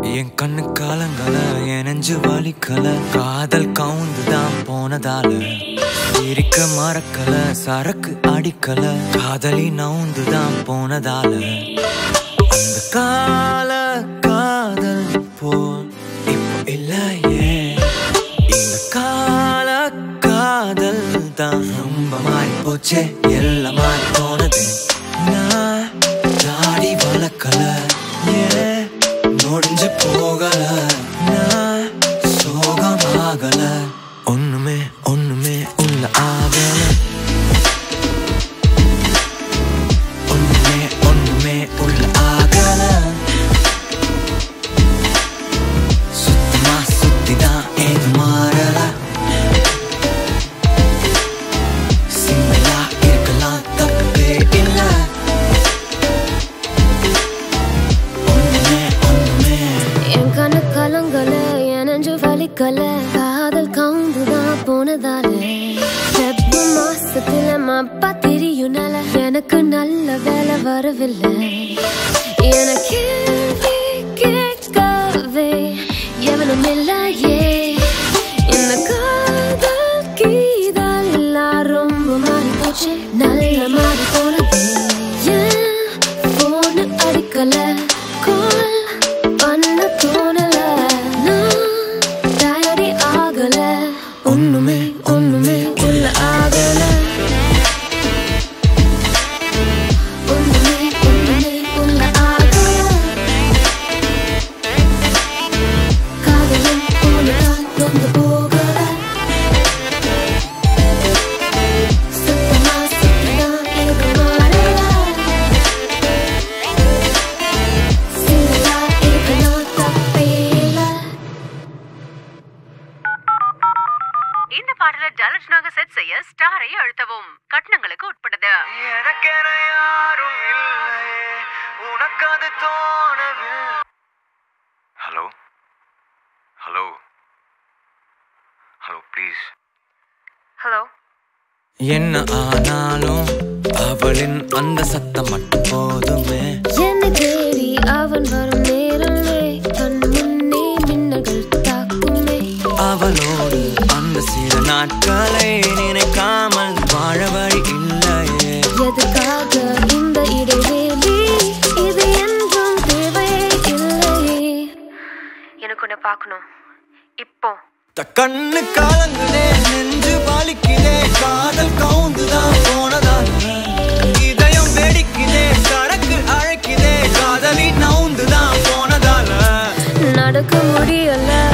என் கண்ணு காலங்கல என் நெஞ்சு வலிக்கல காதல் கவுந்துதான் போனதால இருக்க மறக்கல சரக்கு அடிக்கல காதலி நவுந்துதான் போனதால அந்த கால காதல் போல் இப்போ இல்லையே இந்த கால காதல் தான் ரொம்ப மாறி போச்சே எல்லாம் மாறி போனது நான் தாடி வளர்க்கல முடிஞ்சு போகல நான் சோகமாகல ஒண்ணுமே ஒண்ணுமே உள்ள ஆகல ஒண்ணுமே ஒண்ணுமே உள்ள ஆகல சுத்தமா சுத்திதான் ஏது மாறல சிம்பிளா இருக்கலாம் தப்பே இல்ல காதல் கவுந்துதான் போனதால வெப்ப மாசத்துல மப்பா தெரியும்னால எனக்கு நல்ல வேலை வரவில்லை எனக்கு கேட்கவே எவனும் இல்லையே இந்த காதல் கீதல் எல்லாம் ரொம்ப மாறி போச்சு நல்ல மாறி போனது போன அடிக்கல கால் பண்ண தோணல ஒண்ணுமே ஒண்ணுமே உள்ள ஆகல ஒண்ணுமே ஒண்ணுமே உள்ள ஆகல காதலும் போனதால் ரொம்ப போகல சுத்தமா சுத்திதான் ஏதோ மாறல சிங்களா இருக்கலாம் தப்பே இல்ல. இந்த பாடல டலட்னாக செட் செய்ய ஸ்டாரை அழுத்தவும். கட்டணங்களுக்கு உட்பட்டது. எனக்கென யாரும் இல்லையே உனக்கு அது தோணவில்லை. Hello hello hello please. Hello. என்ன ஆனாலும் அவளின் அந்த சத்தம் மட்டும் போதுமே. என்னை தேடி அவன் வரும் நேரமே கண் முன்னே மின்னல்கள் தாக்குமே. அவளோடு அந்த சில நாட்களை நினைக்காமல் வாழ வழி இல்லையே. எதுக்காக இந்த இடைவேளி இது என்றும் தேவையே இல்லையே. எனக்கு உன்னை பார்க்கணும் இப்போ. கண்ணு காலங்குதே நெஞ்சு பாலிக்குதே காதல் கவுந்துதான் போனதால் இதயம் வெடிக்குதே சரக்கு அழைக்குதே காதலி நவுந்துதான் போனதால நடக்க முடியல